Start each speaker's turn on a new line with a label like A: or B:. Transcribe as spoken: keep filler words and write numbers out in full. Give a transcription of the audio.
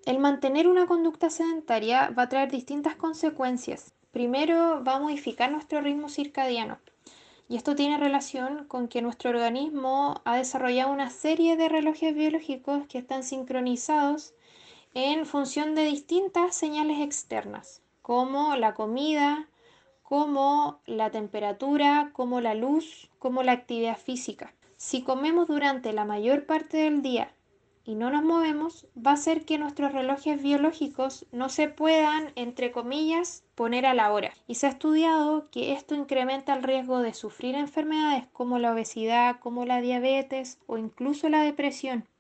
A: El mantener una conducta sedentaria va a traer distintas consecuencias. Primero, va a modificar nuestro ritmo circadiano. Y esto tiene relación con que nuestro organismo ha desarrollado una serie de relojes biológicos que están sincronizados en función de distintas señales externas, como la comida, como la temperatura, como la luz, como la actividad física. Si comemos durante la mayor parte del día y no nos movemos, va a ser que nuestros relojes biológicos no se puedan, entre comillas, poner a la hora. Y se ha estudiado que esto incrementa el riesgo de sufrir enfermedades como la obesidad, como la diabetes o incluso la depresión.